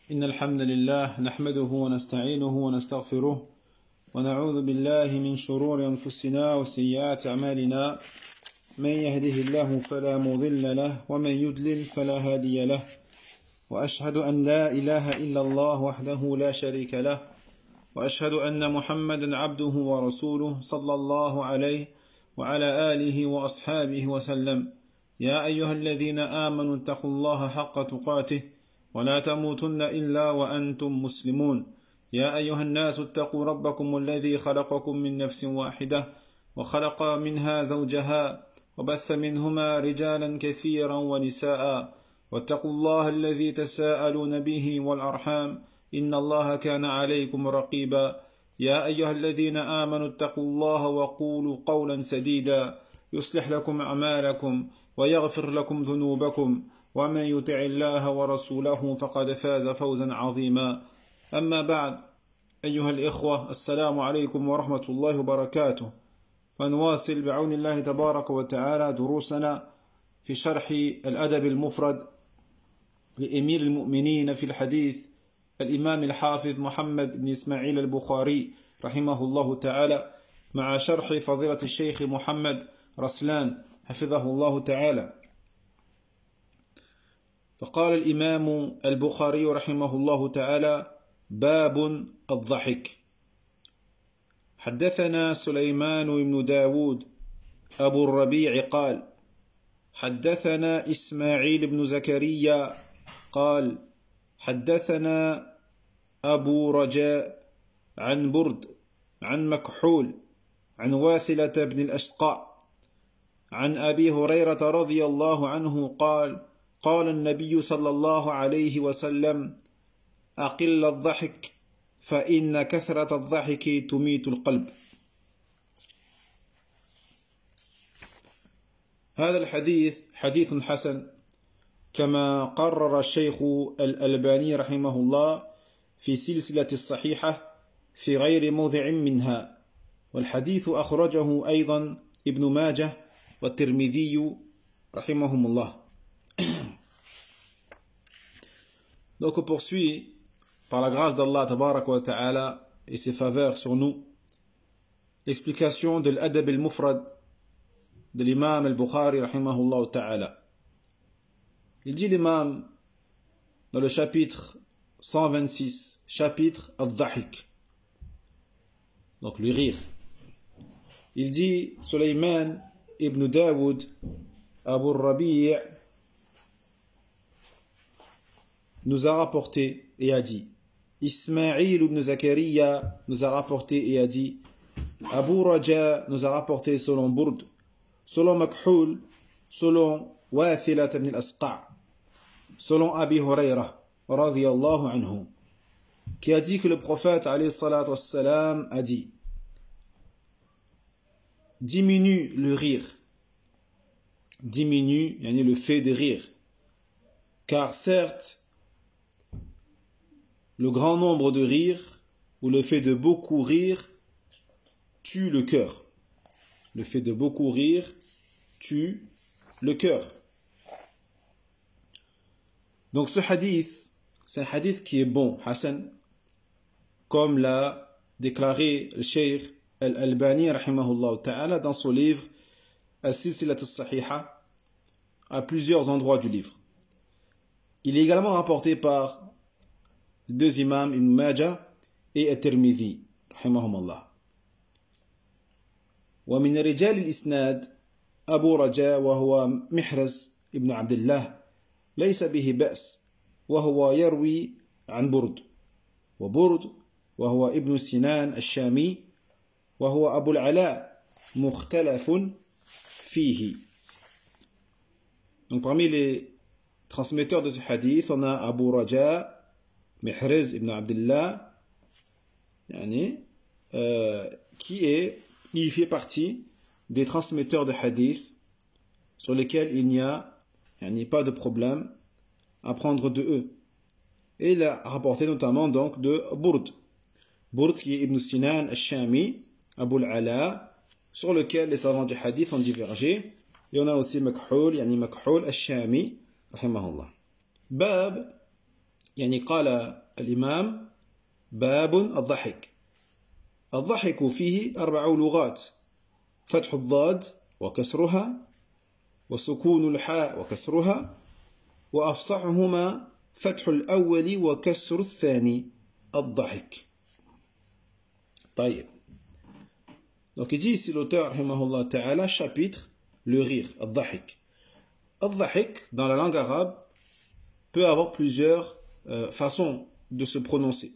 إن الحمد لله نحمده ونستعينه ونستغفره ونعوذ بالله من شرور أنفسنا وسيئات أعمالنا من يهده الله فلا مضل له ومن يضلل فلا هادي له وأشهد أن لا إله إلا الله وحده لا شريك له وأشهد أن محمدا عبده ورسوله صلى الله عليه وعلى آله وأصحابه وسلم يا أيها الذين آمنوا اتقوا الله حق تقاته ولا تموتن إلا وأنتم مسلمون يا أيها الناس اتقوا ربكم الذي خلقكم من نفس واحدة وخلق منها زوجها وبث منهما رجالا كثيرا ونساء واتقوا الله الذي تساءلون به والأرحام إن الله كان عليكم رقيبا يا أيها الذين آمنوا اتقوا الله وقولوا قولا سديدا يصلح لكم أعمالكم ويغفر لكم ذنوبكم ومن يطع الله ورسوله فقد فاز فوزا عظيما أما بعد أيها الإخوة السلام عليكم ورحمة الله وبركاته فنواصل بعون الله تبارك وتعالى دروسنا في شرح الأدب المفرد لأمير المؤمنين في الحديث الإمام الحافظ محمد بن إسماعيل البخاري رحمه الله تعالى مع شرح فضيلة الشيخ محمد رسلان حفظه الله تعالى. فقال الإمام البخاري رحمه الله تعالى باب الضحك. حدثنا سليمان بن داود أبو الربيع قال حدثنا إسماعيل بن زكريا قال حدثنا أبو رجاء عن برد عن مكحول عن واثلة بن الأشقاء عن أبي هريرة رضي الله عنه قال قال النبي صلى الله عليه وسلم أقل الضحك فإن كثرة الضحك تميت القلب. هذا الحديث حديث حسن كما قرر الشيخ الألباني رحمه الله في سلسلة الصحيحة في غير موضع منها، والحديث أخرجه أيضا ابن ماجه والترمذي رحمهم الله. Donc on poursuit par la grâce d'Allah tabaraka wa ta'ala et ses faveurs sur nous l'explication de l'adab al-mufrad de l'imam al-Bukhari rahimahullah ta'ala. Il dit l'imam dans le chapitre 126, chapitre al-dhahik, donc le rire. Il dit Sulayman ibn Daoud Abu Rabi' nous a rapporté et a dit, Ismaïl ibn Zakaria nous a rapporté et a dit, Abu Raja nous a rapporté selon Burd, selon Makhul, selon Wathilat ibn al-Asqa', selon Abi Huraira radiyallahu anhu, qui a dit que le prophète alayhi salatu wassalam a dit, diminue le rire, diminue yani le fait de rire, car certes le grand nombre de rires ou le fait de beaucoup rire tue le cœur. Le fait de beaucoup rire tue le cœur. Donc ce hadith, c'est un hadith qui est bon, Hassan, comme l'a déclaré le Cheikh Al-Albani rahimahullah ta'ala dans son livre As-Silsilat as-Sahiha à plusieurs endroits du livre. Il est également rapporté par deux imams, Ibn Majah et At-Tirmidhi rahimahumullah. ومن رجال الإسناد أبو رجاء وهو محرز ابن عبد الله ليس به بأس وهو يروي عن برد وبرد وهو ابن سنان الشامي وهو أبو العلاء مختلف فيه. Donc parmi les transmetteurs de ce hadith on a Abu Raja Mihrez ibn Abdullah qui fait partie des transmetteurs de hadith sur lesquels il n'y a pas de problème à prendre de eux. Et il a rapporté notamment donc de Burd. Burd qui est Ibn Sinan al-Shami, Abu al-Ala, sur lequel les savants du hadith ont divergé. Et on a aussi Makhul al-Shami, rahimahullah. Bab يعني قال الإمام باب الضحك. الضحك فيه 4 لغات: فتح الضاد وكسرها، وسكون الحاء وكسرها، وأفصحهما فتح الأول وكسر الثاني، الضحك. طيب. Donc il dit ici l'auteur, rahimahullah ta'ala, chapitre, le rire, al-dhahik. Al-dhahik, dans la langue arabe, peut avoir plusieurs façons de se prononcer.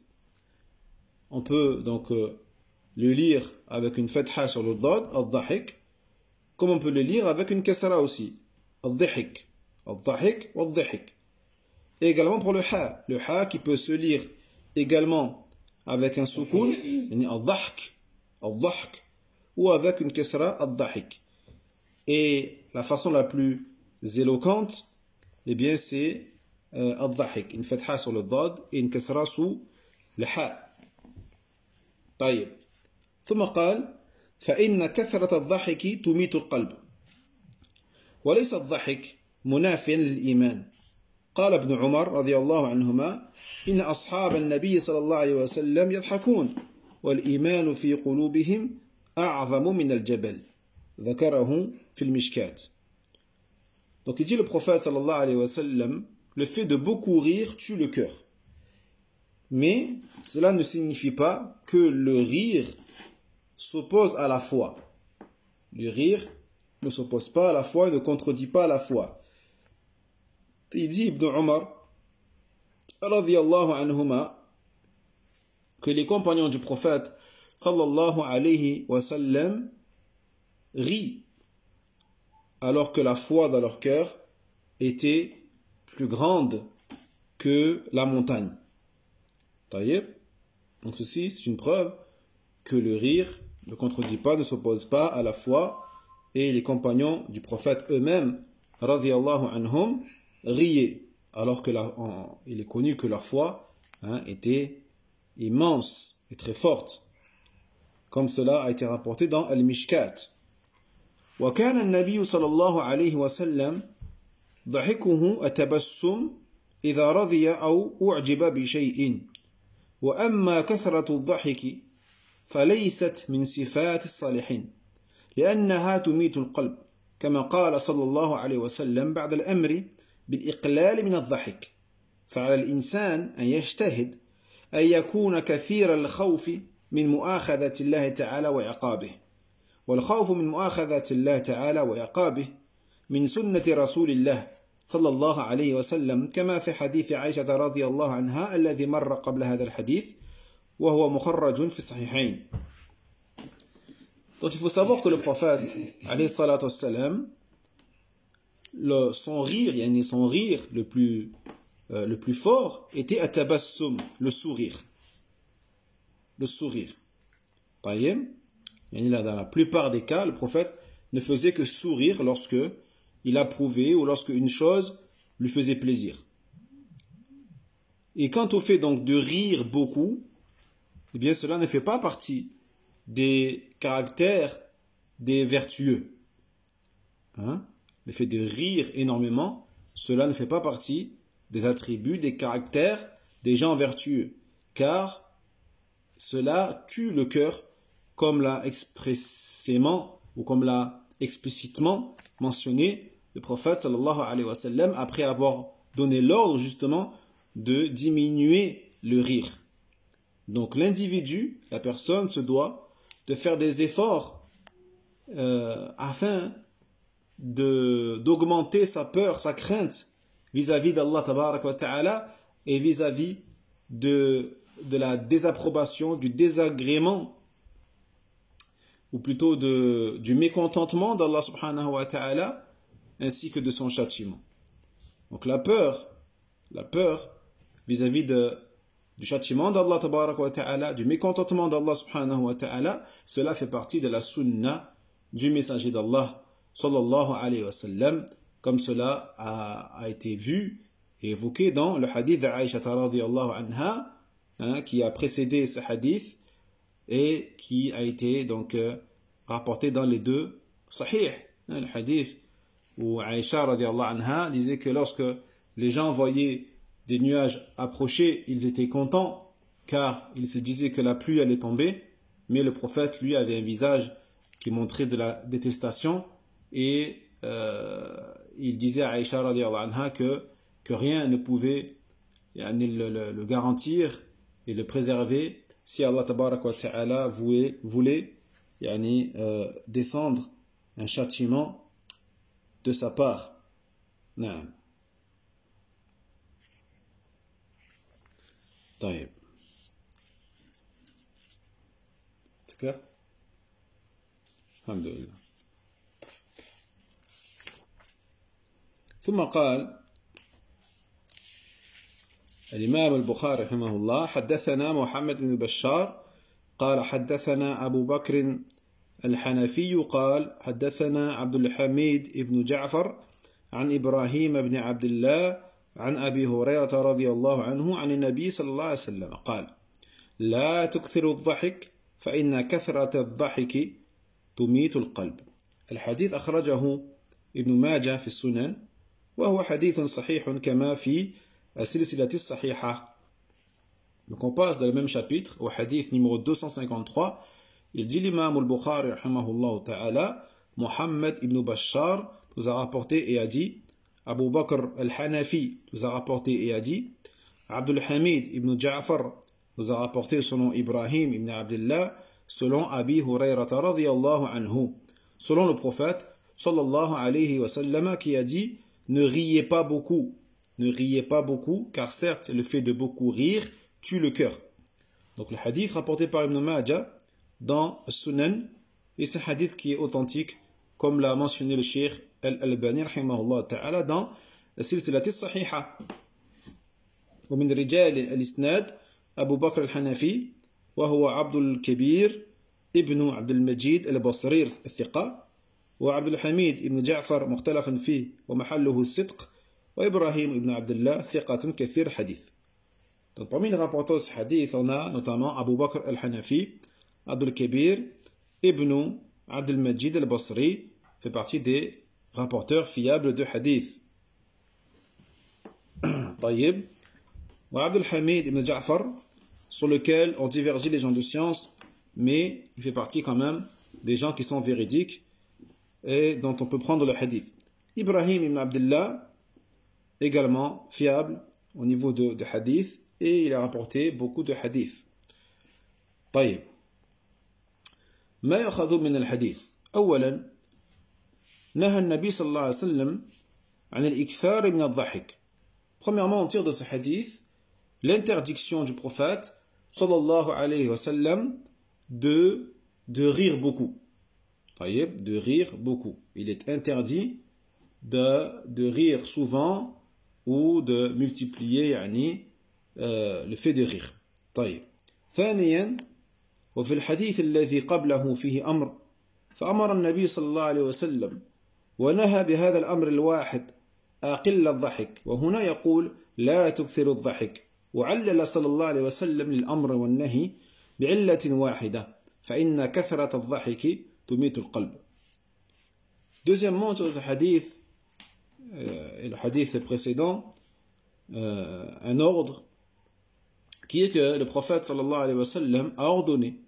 On peut donc le lire avec une fatha sur le dad, al-dhahik, comme on peut le lire avec une kasra aussi, al-dhahik, al-dhahik ou al-dhahik. Et également pour le ha qui peut se lire également avec un soukoun, al-dhahk, al-dhahk, ou avec une kasra, al-dhahik. Et la façon la plus éloquente, eh bien c'est al-dhahik, une fatha sur le dad et une kasra sous le ha. طيب. ثم قال: فإن كثرة الضحك تميت القلب، وليس الضحك منافيا للإيمان. قال ابن عمر رضي الله عنهما: إن أصحاب النبي صلى الله عليه وسلم يضحكون والإيمان في قلوبهم أعظم من الجبل. ذكره في المشكات. Donc il dit le prophète sallallahu alayhi wa sallam, le fait de beaucoup rire tue le cœur. Mais cela ne signifie pas que le rire s'oppose à la foi. Le rire ne s'oppose pas à la foi et ne contredit pas la foi. Il dit Ibn Omar, radiyallahu anhuma, que les compagnons du prophète sallallahu alayhi wa sallam rient alors que la foi dans leur cœur était plus grande que la montagne. Taïeb. Donc ceci, c'est une preuve que le rire ne contredit pas, ne s'oppose pas à la foi, et les compagnons du prophète eux-mêmes, radiyallahu anhum, riaient, alors que il est connu que leur foi était immense et très forte, comme cela a été rapporté dans Al-Mishkat. وكان النبي صلى الله عليه وسلم ضحكه التبسم إذا رضي أو أعجب بشيء، وأما كثرة الضحك فليست من صفات الصالحين لأنها تميت القلب، كما قال صلى الله عليه وسلم بعد الأمر بالإقلال من الضحك. فعلى الإنسان أن يجتهد أن يكون كثير الخوف من مؤاخذة الله تعالى وعقابه، والخوف من مؤاخذة الله تعالى وعقابه من سنة رسول الله صلى الله عليه وسلم، كما في حديث عائشة رضي الله عنها الذي مر قبل هذا الحديث وهو مخرج في الصحيحين. Donc il faut savoir que le prophète alayhi salatu wassalam, son rire le plus fort était atabassum, le sourire. Le sourire. Taïm. Dans la plupart des cas, le prophète ne faisait que sourire lorsque il approuvait ou lorsque une chose lui faisait plaisir. Et quant au fait donc de rire beaucoup, eh bien cela ne fait pas partie des caractères des vertueux. Le fait de rire énormément, cela ne fait pas partie des attributs, des caractères des gens vertueux, car cela tue le cœur, comme l'a expressément ou comme l'a explicitement mentionné le prophète sallallahu alayhi wa sallam après avoir donné l'ordre justement de diminuer le rire. Donc l'individu, la personne se doit de faire des efforts afin d'augmenter sa peur, sa crainte vis-à-vis d'Allah tabaraka wa ta'ala et vis-à-vis de la désapprobation, du désagrément ou plutôt du mécontentement d'Allah subhanahu wa ta'ala, ainsi que de son châtiment. Donc la peur vis-à-vis du châtiment d'Allah tabaraka wa ta'ala, du mécontentement d'Allah subhanahu wa ta'ala, cela fait partie de la sunna du messager d'Allah sallallahu alayhi wa sallam, comme cela a été vu et évoqué dans le hadith d'Aïcha radhiyallahu anha, qui a précédé ce hadith, et qui a été donc rapporté dans les deux sahih. Le hadith où Aïcha radhiyallahu anha disait que lorsque les gens voyaient des nuages approchaient, ils étaient contents, car ils se disaient que la pluie allait tomber, mais le prophète, lui, avait un visage qui montrait de la détestation, et il disait à Aïcha radiallahu anha que rien ne pouvait le garantir et le préserver si Allah tabarak wa ta'ala voulait descendre un châtiment de sa part. Naam. طيب. C'est clair? Alhamdulillah. ثم قال الإمام البخاري رحمه الله حدثنا محمد بن بشار قال حدثنا أبو بكر الحنفي قال حدثنا عبد الحميد بن جعفر عن إبراهيم بن عبد الله عن أبي هريرة رضي الله عنه عن النبي صلى الله عليه وسلم قال لا تكثر الضحك فإن كثرة الضحك تميت القلب. الحديث أخرجه ابن ماجه في السنن وهو حديث صحيح كما في السلسلة الصحيحة. Donc on passe dans le même chapitre au hadith numéro 253. Il dit l'imam al-Bukhari rahimahullah ta'ala, Muhammad ibn Bashar nous a rapporté et a dit, Abu Bakr al-Hanafi nous a rapporté et a dit, Abdul Hamid ibn Ja'far nous a rapporté selon Ibrahim ibn Abdullah, selon Abi Hurayrata radiyallahu anhu, selon le prophète sallallahu alayhi wa sallam qui a dit, ne riez pas beaucoup, car certes le fait de beaucoup rire tue le cœur. Donc le hadith rapporté par Ibn Majah dans Sunan, et c'est un hadith qui est authentique, comme l'a mentionné le Cheikh Al-Albani rahimahullah ta'ala dans Silsilat al-Sahiha. ومن رجال الإسناد أبو بكر الحنفي وهو عبد الكبير ابن عبد المجيد البصري الثقة وعبد الحميد ابن جعفر مختلف فيه ومحله الصدق وإبراهيم ابن عبد الله ثقة كثير الحديث. Donc parmi les rapporteurs de ce hadith, on a notamment Abu Bakr al-Hanafi, Abdul Kabir ibn Abdul Majid al-Basri, fait partie des rapporteurs fiables de hadith. طيب. Abdul Hamid ibn Ja'far, sur lequel ont divergé les gens de science, mais il fait partie quand même des gens qui sont véridiques et dont on peut prendre le hadith. Ibrahim ibn Abdullah, également fiable au niveau de hadith, et il a rapporté beaucoup de hadith. طيب. ما يأخذ من الحديث؟ أولا نهى النبي صلى الله عليه وسلم عن الإكثار من الضحك. Premièrement, on tire de ce hadith l'interdiction du prophète sallallahu alayhi wa sallam de rire beaucoup. طيب, de rire beaucoup. Il est interdit de rire souvent ou de multiplier le fait de rire. طيب. ثانيا وفي الحديث الذي قبله فيه أمر فأمر النبي صلى الله عليه وسلم ونهى بهذا الأمر الواحد أقل الضحك وهنا يقول لا تكثر الضحك وعلل صلى الله عليه وسلم للأمر والنهي بعلة واحدة فإن كثرة الضحك تميت القلب. Deuxièmement, sur ce hadith, et le hadith précédent, un ordre qui est que le prophète sallallahu alayhi wa sallam a ordonné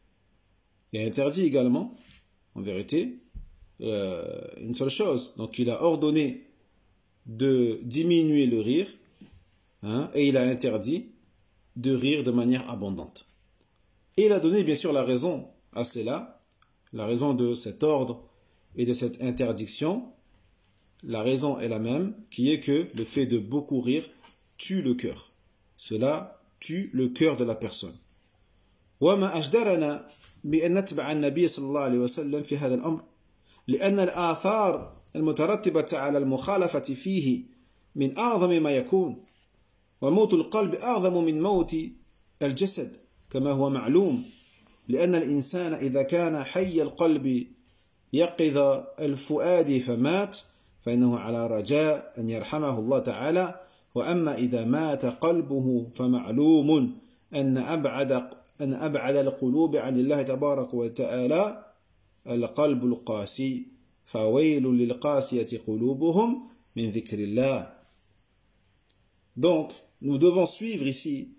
et a interdit également, en vérité, une seule chose. Donc il a ordonné de diminuer le rire, et il a interdit de rire de manière abondante. Et il a donné bien sûr la raison à cela, la raison de cet ordre et de cette interdiction. La raison est la même, qui est que le fait de beaucoup rire tue le cœur. Cela tue le cœur de la personne. وما أجدرنا بأن نتبع النبي صلى الله عليه وسلم في هذا الأمر لأن الآثار المترتبة على المخالفة فيه من أعظم ما يكون وموت القلب أعظم من موت الجسد كما هو معلوم لأن الإنسان إذا كان حي القلب يقظ الفؤاد فمات فإنه على رجاء أن يرحمه الله تعالى وأما إذا مات قلبه فمعلوم أن أبعد القلوب عن الله تبارك وتعالى القلب القاسي فويل للقاسية قلوبهم من ذكر الله. Donc, nous devons suivre ici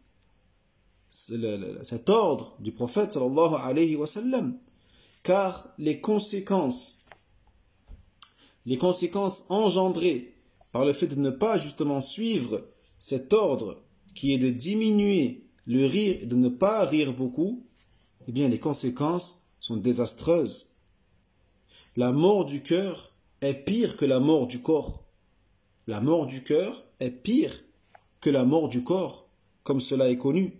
cet ordre du prophète sallallahu alayhi wa sallam, car les conséquences engendrées par le fait de ne pas justement suivre cet ordre qui est de diminuer le rire et de ne pas rire beaucoup, eh bien les conséquences sont désastreuses. La mort du cœur est pire que la mort du corps. La mort du cœur est pire que la mort du corps, comme cela est connu.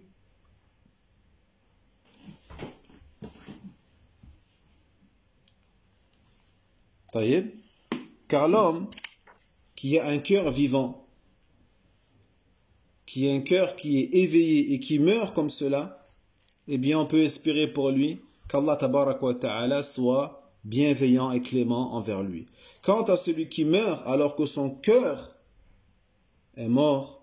Car l'homme qui a un cœur vivant, qui a un cœur qui est éveillé et qui meurt comme cela, eh bien on peut espérer pour lui qu'Allah tabaraka wa ta'ala soit bienveillant et clément envers lui. Quant à celui qui meurt alors que son cœur est mort,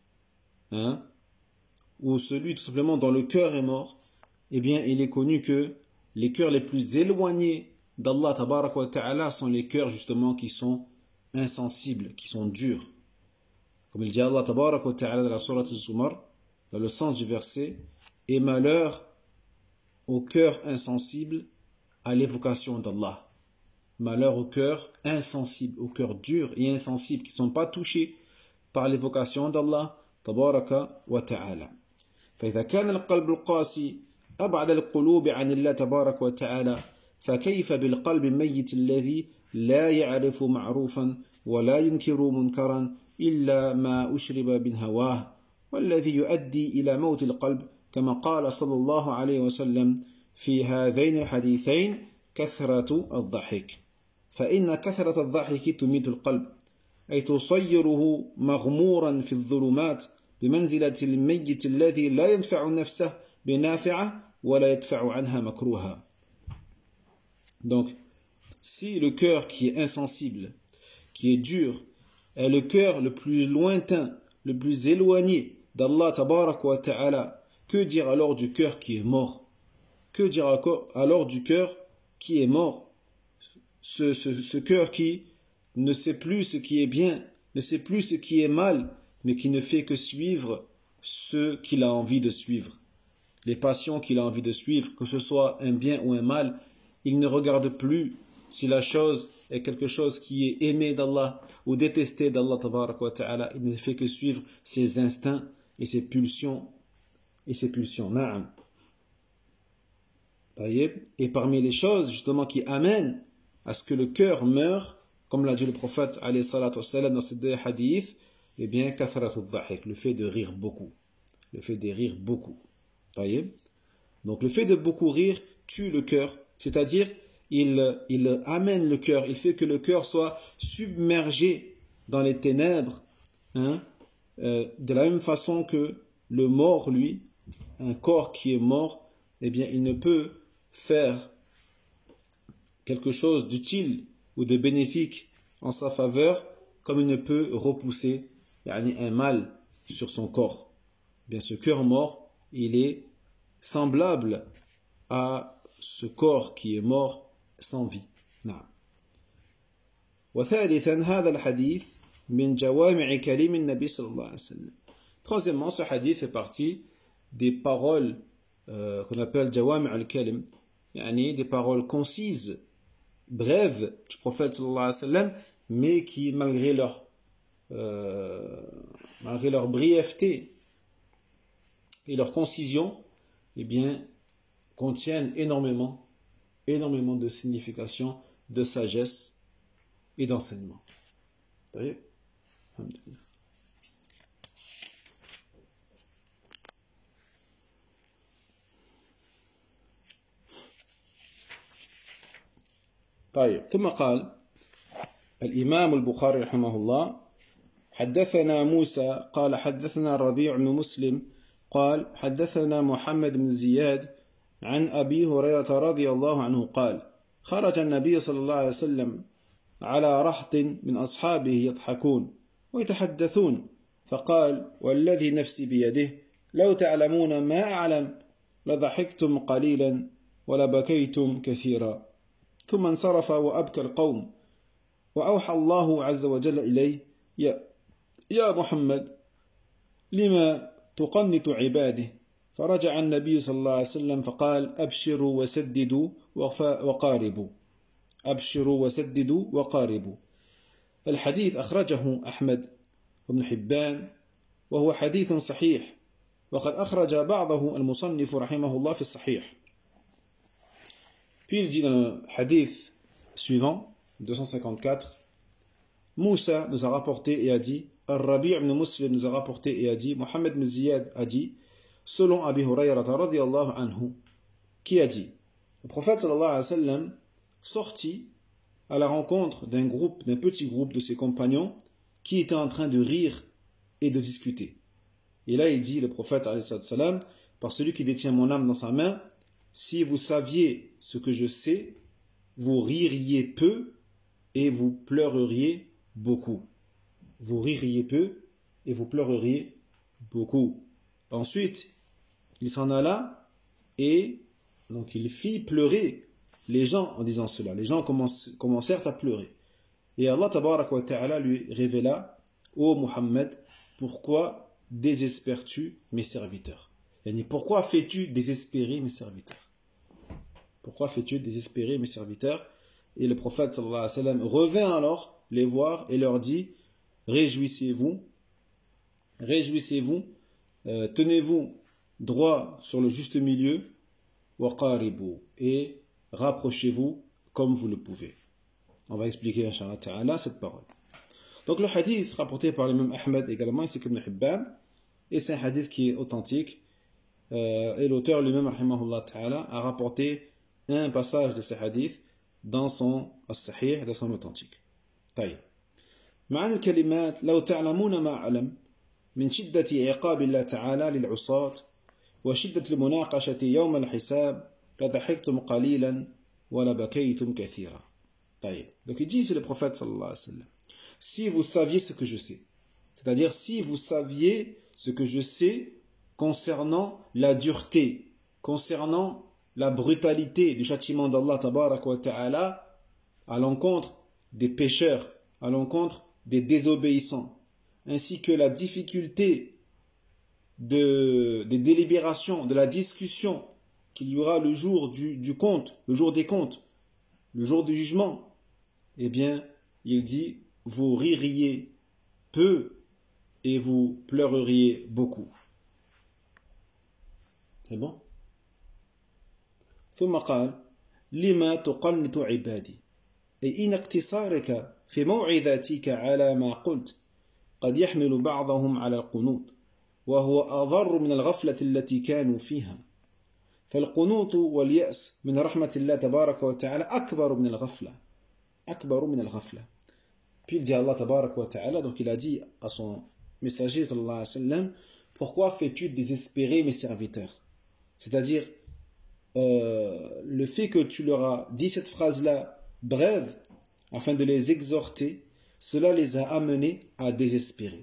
ou celui tout simplement dont le cœur est mort, eh bien il est connu que les cœurs les plus éloignés d'Allah tabaraka wa ta'ala sont les cœurs justement qui sont insensibles, qui sont durs. Comme il dit Allah tabaraka wa ta'ala dans la sourate Az-Zumar, dans le sens du verset, et malheur au cœur insensible à l'évocation d'Allah. Malheur au cœur insensible, au cœur dur et insensible, qui ne sont pas touchés par l'évocation d'Allah tabaraka wa ta'ala. فإذا كان القلب القاسي أبعد القلوب عن الله تبارك وتعالى فكيف بالقلب الميت الذي لا يعرف معروفا ولا ينكر منكرا إلا ما أشرب من هواه والذي يؤدي إلى موت القلب كما قال صلى الله عليه وسلم في هذين الحديثين كثرة الضحك فإن كثرة الضحك تميت القلب أي تصيره مغمورا في الظلمات بمنزلة الميت الذي لا ينفع نفسه بنافعة ولا يدفع عنها مكروها. Donc, si le cœur qui est insensible, qui est dur, est le cœur le plus lointain, le plus éloigné d'Allah tabarak wa ta'ala, que dire alors du cœur qui est mort? Que dire alors du cœur qui est mort? Ce cœur qui ne sait plus ce qui est bien, ne sait plus ce qui est mal, mais qui ne fait que suivre ce qu'il a envie de suivre. Les passions qu'il a envie de suivre, que ce soit un bien ou un mal, il ne regarde plus si la chose est quelque chose qui est aimé d'Allah ou détesté d'Allah tabaraka wa ta'ala. Il ne fait que suivre ses instincts et ses pulsions. Na'am. Et parmi les choses justement qui amènent à ce que le cœur meure, comme l'a dit le prophète alayhi salatu wassalam dans ces deux hadiths, eh bien, kathratu dhahik, le fait de rire beaucoup. Le fait de rire beaucoup. Donc le fait de beaucoup rire tue le cœur, c'est-à-dire il amène le cœur, il fait que le cœur soit submergé dans les ténèbres, de la même façon que le mort, lui, un corps qui est mort, eh bien il ne peut faire quelque chose d'utile ou de bénéfique en sa faveur, comme il ne peut repousser un mal sur son corps. Eh bien ce cœur mort, il est semblable à ce corps qui est mort sans vie. نعم. وثالثا هذا الحديث من جوامع كلم النبي صلى الله عليه وسلم. Troisièmement, ce hadith fait partie des paroles qu'on appelle jawami' al-kalim, des paroles concises, brèves du prophète sallallahu alayhi wa sallam, mais qui malgré leur brièveté et leur concision, eh bien, contiennent énormément de signification, de sagesse et d'enseignement. طيب ثم قال الإمام البخاري رحمه الله حدثنا موسى قال حدثنا الربيع بن مسلم قال حدثنا محمد بن زياد عن أبي هريرة رضي الله عنه قال خرج النبي صلى الله عليه وسلم على رهط من أصحابه يضحكون ويتحدثون فقال والذي نفسي بيده لو تعلمون ما أعلم لضحكتم قليلا ولبكيتم كثيرا ثم انصرف وأبكى القوم وأوحى الله عز وجل إليه يا محمد لما تقنط عباده فرجع النبي صلى الله عليه وسلم فقال أبشروا وسددوا وقاربوا أبشروا وسددوا وقاربوا. الحديث أخرجه أحمد وابن حبان وهو حديث صحيح وقد أخرج بعضه المصنف رحمه الله في الصحيح. Puis il dit dans le hadith suivant, 254, Moussa nous a rapporté et a dit, Al-Rabi' ibn Muslim nous a rapporté et a dit, Mohammed ibn Ziyad a dit, selon Abi Hurayrata radiyallahu anhu, qui a dit, le prophète sallallahu alayhi wa sallam sortit à la rencontre d'un petit groupe de ses compagnons qui étaient en train de rire et de discuter. Et là il dit, le prophète alayhi salam, par celui qui détient mon âme dans sa main, si vous saviez ce que je sais, vous ririez peu et vous pleureriez beaucoup. Vous ririez peu et vous pleureriez beaucoup. Ensuite, il s'en alla et donc il fit pleurer les gens en disant cela. Les gens commencèrent à pleurer. Et Allah tabaraka wa ta'ala lui révéla, ô Muhammad, pourquoi désespères-tu mes serviteurs? Pourquoi fais-tu désespérer mes serviteurs? Pourquoi fais-tu désespérer mes serviteurs? Et le prophète sallallahu alayhi wa sallam revint alors les voir et leur dit, réjouissez-vous, tenez-vous droit sur le juste milieu, waqaribu, et rapprochez-vous comme vous le pouvez. On va expliquer inshallah ta'ala cette parole. Donc le hadith rapporté par l'imam Ahmed également, c'est Ibn Hibban, et c'est un hadith qui est authentique, et l'auteur lui-même rahimahullah ta'ala a rapporté un passage de ce hadith dans son as-sahih, dans son authentique. طيب. معنى الكلمات لو تعلمون ما أعلم من شدة عقاب الله تعالى للعصاة وشدة المناقشة يوم الحساب لضحكتم قليلا ولبكيتم كثيرا. طيب. Donc il dit, c'est le prophète sallallahu alayhi wa sallam, si vous saviez ce que je sais, c'est-à-dire si vous saviez ce que je sais concernant la dureté, concernant la brutalité du châtiment d'Allah tabaraka wa ta'ala à l'encontre des pécheurs, à l'encontre des désobéissants, ainsi que la difficulté des délibérations, de la discussion qu'il y aura le jour du compte, le jour des comptes, le jour du jugement, eh bien, il dit, vous ririez peu et vous pleureriez beaucoup. C'est bon? ثم قال لما تقنط عبادي أي إن اقتصارك في موعظتك على ما قلت قد يحمل بعضهم على القنوط وهو أضر من الغفلة التي كانوا فيها فالقنوط واليأس من رحمة الله تبارك وتعالى أكبر من الغفلة. Puis il dit à Allah tabarak wa ta'ala, donc il a dit à son messager sallallahu alayhi wa sallam, pourquoi fais-tu désespérer mes serviteurs? C'est-à-dire le fait que tu leur as dit cette phrase-là brève afin de les exhorter, cela les a amenés à désespérer.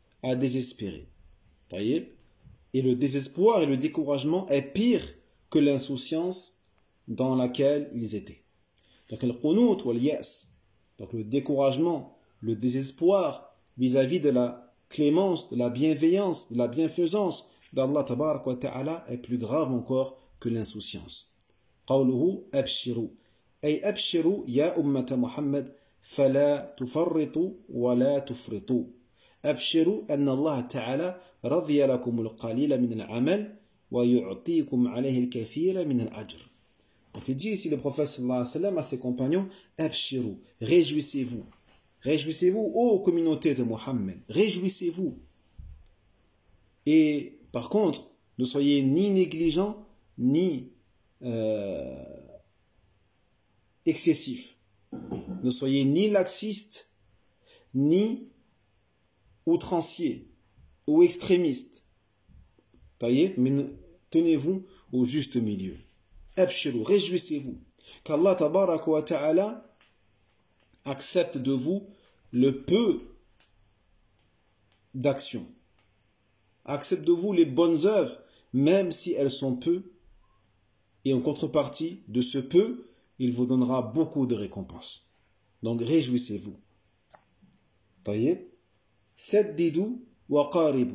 Et le désespoir et le découragement est pire que l'insouciance dans laquelle ils étaient. Donc le qunut wal yas, donc le découragement, le désespoir vis-à-vis de la clémence, de la bienveillance, de la bienfaisance d'Allah tabarak wa ta'ala est plus grave encore que l'insouciance. قوله أبشروا أي أبشروا يا أمة محمد فلا تفرطوا ولا تفرطوا. أبشروا أن الله تعالى رضي لكم القليل من العمل ويعطيكم عليه الكثير من الأجر. Donc il dit ici le prophète sallallahu alayhi wa sallam à ses compagnons, Abshirou, réjouissez-vous. Réjouissez-vous, ô communauté de Mohammed, réjouissez-vous. Et par contre, ne soyez ni négligents, ni excessifs. Ne soyez ni laxistes, ni outranciers ou extrémistes. Mais tenez-vous au juste milieu. Abshirou, réjouissez-vous qu'Allah tabaraka wa ta'ala accepte de vous le peu d'action, accepte de vous les bonnes œuvres même si elles sont peu, et en contrepartie de ce peu il vous donnera beaucoup de récompenses. Donc réjouissez-vous. Saddidu wa qaribu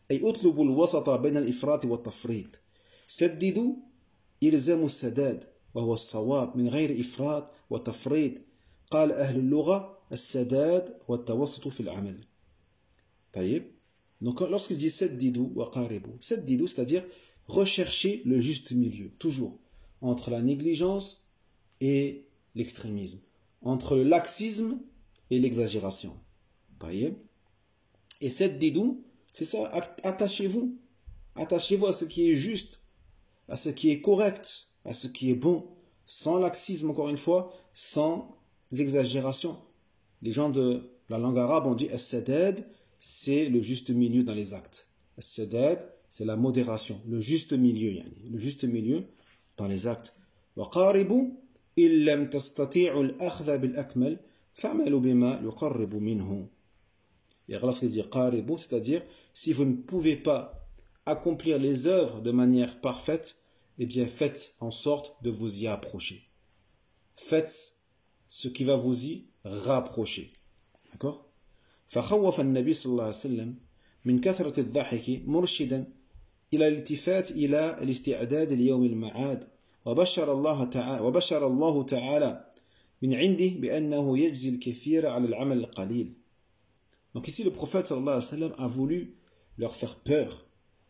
أي اطلبوا الوسط بين الإفراط والتفريط سددوا إلزام السداد وهو الصواب من غير إفراط وتفريط قال أهل اللغة السداد والتوسط في العمل طيب donc lorsqu'il dit سددوا وقاربوا سددوا c'est-à-dire rechercher le juste milieu toujours entre la négligence et l'extrémisme entre le laxisme et l'exagération طيب et سددوا c'est ça attachez-vous à ce qui est juste à ce qui est correct à ce qui est bon sans laxisme encore une fois sans exagération les gens de la langue arabe ont dit as-sadad c'est le juste milieu dans les actes as-sadad c'est la modération le juste milieu le juste milieu dans les actes وقاربوا إن لم تستطيعوا الأخذ بالأكمل فاعملوا بما يقرب منه et lorsqu'il dit قاربوا c'est-à-dire si vous ne pouvez pas accomplir les œuvres de manière parfaite eh bien faites en sorte de vous y approcher faites ce qui va vous y rapprocher d'accord فخوف النبي صلى الله عليه وسلم من كثرة الضحك مرشدا إلى الالتفات إلى الاستعداد ليوم المعاد وبشر الله تعالى من عنده بأنه يجزي الكثير على العمل القليل donc ici le prophète صلى الله عليه وسلم a voulu leur faire peur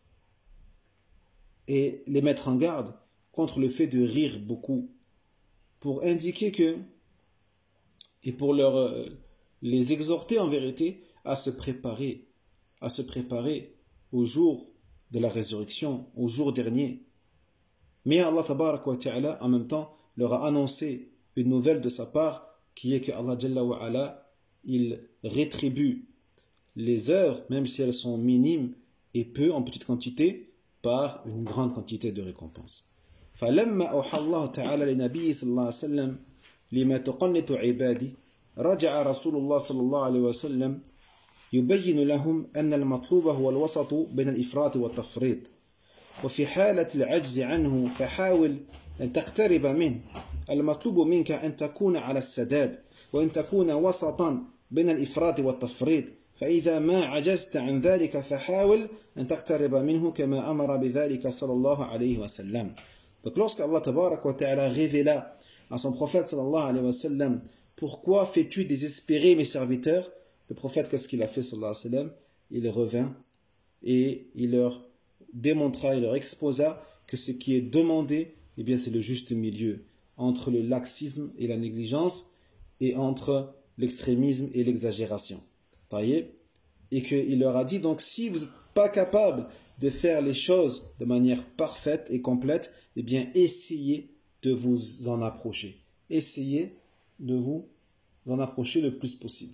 et les mettre en garde contre le fait de rire beaucoup pour indiquer que et pour les exhorter en vérité à se préparer au jour de la résurrection, au jour dernier. Mais Allah tabaraka wa ta'ala en même temps leur a annoncé une nouvelle de sa part qui est que Allah Jalla wa Ala il rétribue les heures même si elles sont minimes et peu en petite quantité par une grande quantité de récompense. فلما أوحى الله تعالى لنبيه صلى الله عليه وسلم لما تقنط عبادي رجع رسول الله صلى الله عليه وسلم يبين لهم أن المطلوب هو الوسط بين الإفراط والتفريط وفي حالة العجز عنه فحاول أن تقترب منه المطلوب منك أن تكون على السداد وأن تكون وسطا بين الإفراط والتفريط فإذا ما عجزت عن ذلك فحاول أن تقترب منه كما أمر بذلك صلى الله عليه وسلم. Donc lorsque Allah tabarak wa ta'ala révéla à son prophète sallallahu alayhi wa sallam pourquoi fais-tu désespérer mes serviteurs, le prophète qu'est-ce qu'il a fait sallallahu alayhi wa sallam, il revint et il leur démontra, il leur exposa que ce qui est demandé, eh bien c'est le juste milieu entre le laxisme et la négligence et entre l'extrémisme et l'exagération. Et qu'il leur a dit donc si vous n'êtes pas capable de faire les choses de manière parfaite et complète, eh bien essayez de vous en approcher. Essayez de vous en approcher le plus possible.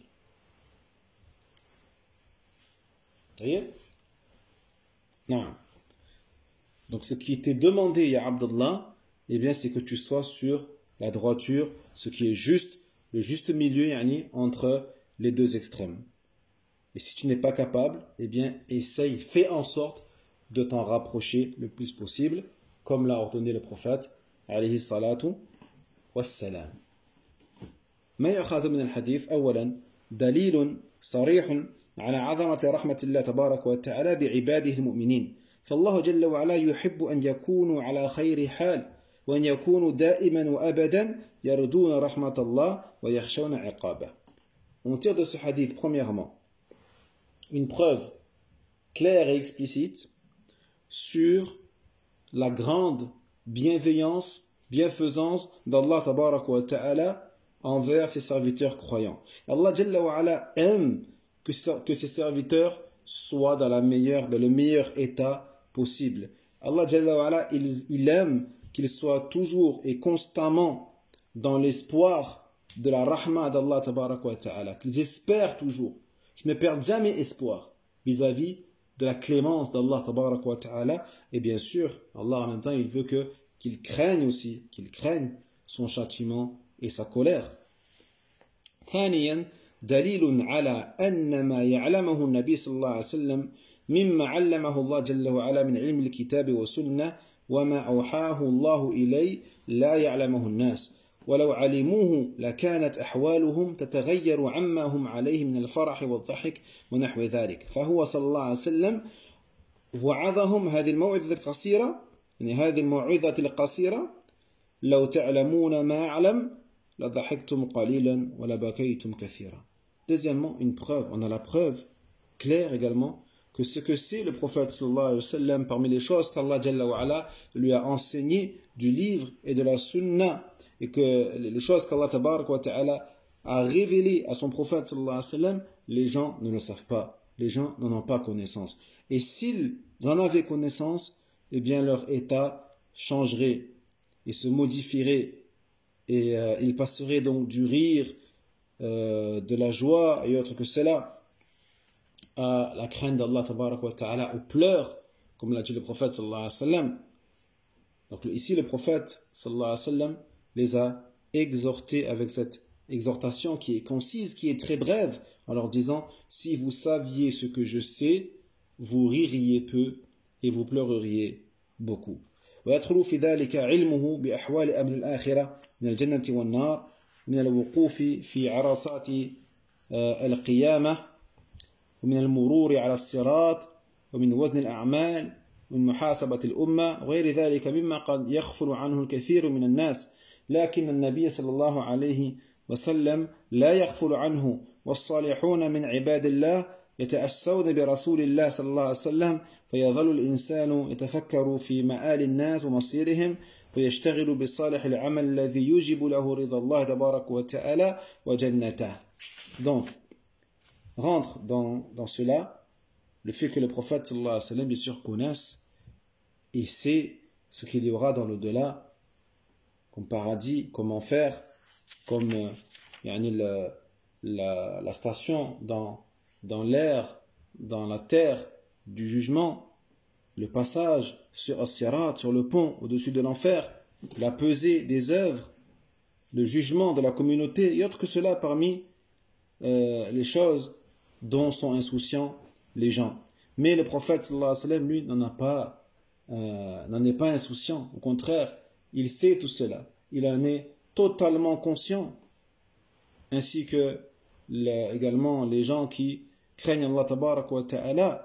Vous voyez? Non. Donc ce qui était demandé, ya Abdullah, eh bien c'est que tu sois sur la droiture, ce qui est juste, le juste milieu yani, entre les deux extrêmes. Et si tu n'es pas capable, eh bien essaye, fais en sorte de t'en rapprocher le plus possible, comme l'a ordonné le prophète, alayhi salatu wassalam. ما يؤخذ من الحديث أولا دليل صريح على عظمة رحمة الله تبارك وتعالى بعباده المؤمنين فالله جل وعلا يحب أن يكونوا على خير حال وأن يكونوا دائما وأبدا يرجون رحمة الله ويخشون عقابه. On tire de ce hadith premièrement une preuve claire et explicite sur la grande bienfaisance d'Allah tabaraka wa ta'ala envers ses serviteurs croyants. Allah Jalla wa Ala aime que ses serviteurs soient dans le meilleur état possible. Allah Jalla wa Ala, il aime qu'ils soient toujours et constamment dans l'espoir de la rahma d'Allah tabaraka wa ta'ala, qu'ils espèrent toujours, qu'ils ne perdent jamais espoir vis-à-vis de la clémence d'Allah tabaraka wa ta'ala. Et bien sûr, Allah en même temps, il veut qu'ils craignent aussi, qu'ils craignent son châtiment et sa colère. ثانيا دليل على أن ما يعلمه النبي صلى الله عليه وسلم مما علمه الله جل وعلا من علم الكتاب والسنة وما أوحاه الله إليه لا يعلمه الناس ولو علموه لكانت أحوالهم تتغير عما هم عليه من الفرح والضحك ونحو ذلك فهو صلى الله عليه وسلم وعظهم هذه الموعظة القصيرة يعني هذه الموعظة القصيرة لو تعلمون ما أعلم لضحكتم قليلا ولبكيتم كثيرا. Deuxièmement, une preuve, on a la preuve claire également que ce que c'est le prophète sallallahu alayhi wa sallam parmi les choses qu'Allah Jalla wa ala lui a enseigné du livre et de la sunna et que les choses qu'Allah tabarak wa ta'ala a révélées à son prophète sallallahu alayhi wa sallam, les gens ne le savent pas, les gens n'en ont pas connaissance. Et s'ils en avaient connaissance, eh bien leur état changerait et se modifierait et ils passeraient donc du rire, de la joie et autre que cela à la crainte d'Allah tabarak wa ta'ala, aux pleurs, comme l'a dit le prophète sallallahu alayhi wa sallam. Donc ici le prophète sallallahu alayhi wa sallam les a exhortés avec cette exhortation qui est concise, qui est très brève, en leur disant: si vous saviez ce que je sais, vous ririez peu et vous pleureriez beaucoup. ويدخل في ذلك علمه بأحوال أمر الآخرة من الجنة والنار من الوقوف في عرصات القيامة ومن المرور على الصراط ومن وزن الأعمال ومن محاسبة الأمة وغير ذلك مما قد يغفل عنه الكثير من الناس لكن النبي صلى الله عليه وسلم لا يغفل عنه والصالحون من عباد الله يتأسون برسول الله صلى الله عليه وسلم فيظل الإنسان يتفكر في مآل الناس ومصيرهم ويشتغل بالصالح العمل الذي يوجب له رضا الله تبارك وتعالى وجنته. Donc, rentre dans cela le fait que le prophète sallallahu alayhi wa sallam bien sûr connaisse et sait ce qu'il y aura dans l'au-delà comme paradis, comme enfer, comme la station dans l'air, dans la terre du jugement, le passage sur As-Sirat, sur le pont au-dessus de l'enfer, la pesée des œuvres, le jugement de la communauté et autres que cela parmi les choses dont sont insouciants les gens. Mais le prophète sallallahu alayhi wa sallam, lui, n'en est pas insouciant. Au contraire, il sait tout cela. Il en est totalement conscient. Ainsi que également les gens qui craignent Allah tabarak wa ta'ala.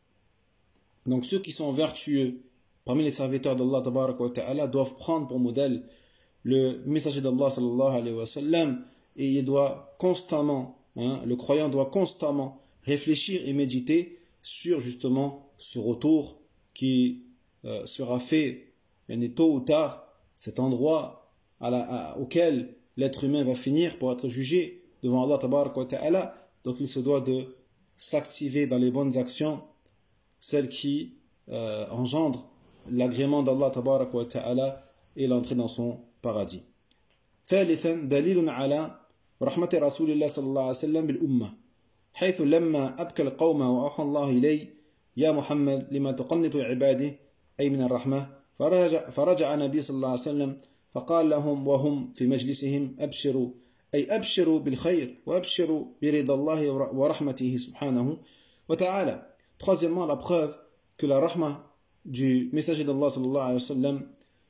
Donc ceux qui sont vertueux parmi les serviteurs d'Allah tabarak wa ta'ala doivent prendre pour modèle le messager d'Allah sallallahu alayhi wa sallam et il doit constamment, le croyant doit constamment réfléchir et méditer sur justement ce retour qui sera fait tôt ou tard, cet endroit auquel l'être humain va finir pour être jugé devant Allah tabarak wa ta'ala. Donc il se doit de s'activer dans les bonnes actions, celles qui engendrent l'agrément d'Allah tabarak wa ta'ala et l'entrée dans son paradis. ثالثا دليل على رحمة رسول الله صلى الله عليه وسلم بالأمة حيث لما أبكى القوم وأوحى الله إليه يا محمد لما تقنط عباده أي من الرحمة فرجع النبي صلى الله عليه وسلم فقال لهم وهم في مجلسهم أبشروا أي أبشروا بالخير وأبشروا برضا الله ورحمته سبحانه وتعالى. Troisièmement, la preuve que la rahma du messager d'Allah sallallahu alayhi wa sallam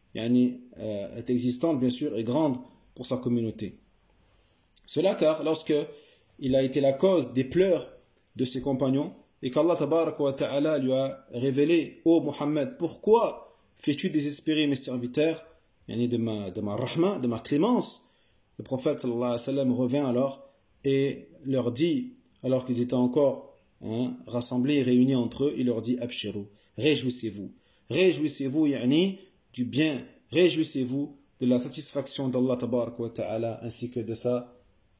est existante bien sûr et grande pour sa communauté. Cela car lorsque il a été la cause des pleurs de ses compagnons et qu'Allah tabarak wa ta'ala lui a révélé: ô Muhammad, pourquoi fais-tu désespérer mes serviteurs de ma rahma, de ma clémence? Le prophète sallallahu alayhi wa sallam revint alors et leur dit, alors qu'ils étaient encore rassemblés et réunis entre eux, il leur dit: abshiru, réjouissez-vous, réjouissez-vous du bien, réjouissez-vous de la satisfaction d'Allah tabarak wa ta'ala ainsi que de sa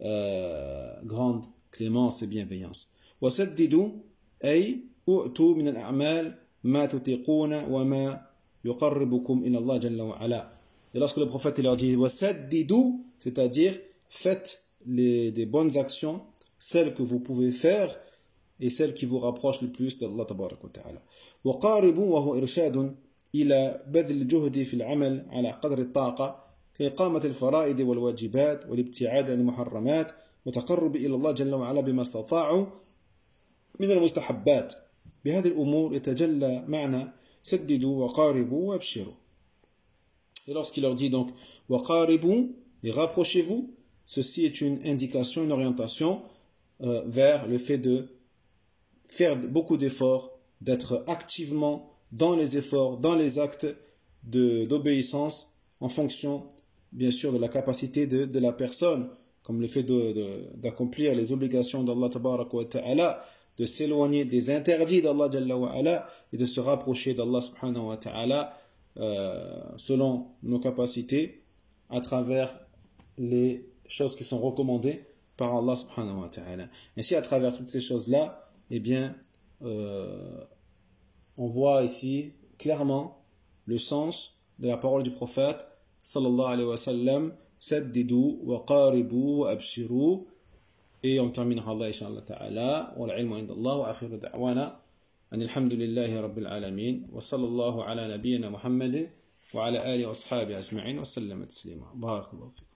grande clémence et bienveillance. وسددوا أي أؤتوا من الأعمال ما تطيقون وما يقربكم إلى الله جل وعلا. Et lorsque le prophète leur dit وسددوا, c'est-à-dire faites des bonnes actions, celles que vous pouvez faire et celles qui vous rapprochent le plus d'Allah tabarak wa ta'ala. وقاربوا وهو إرشاد إلى بذل الجهد في العمل على قدر الطاقة كإقامة الفرائض والواجبات والابتعاد عن المحرمات وتقرب إلى الله جل وعلا بما استطاعوا من المستحبات. بهذه الأمور يتجلى معنى سددوا وقاربوا وابشروا. Et lorsqu'il leur dit donc وقاربوا et rapprochez-vous, ceci est une indication, une orientation vers le fait de faire beaucoup d'efforts d'être activement dans les efforts, dans les actes d'obéissance en fonction, bien sûr, de la capacité de la personne, comme le fait d'accomplir les obligations d'Allah tabarak wa ta'ala, de s'éloigner des interdits d'Allah jalla wa ala et de se rapprocher d'Allah subhanahu wa ta'ala selon nos capacités à travers les choses qui sont recommandées par Allah subhanahu wa ta'ala. Ainsi, à travers toutes ces choses-là, eh bien, on voit ici clairement le sens de la parole du prophète sallallahu alayhi wa sallam, saddidu wa qaribu wa abshiru, et on terminera là inshallah ta'ala, wa l'ilmu inda Allah wa akhiru da'wana an alhamdulillahi rabbil alamin wa sallallahu ala nabiyyina Muhammadin wa ala alihi wa ashabihi ajma'in wa sallama taslima. Barakallahu fikum.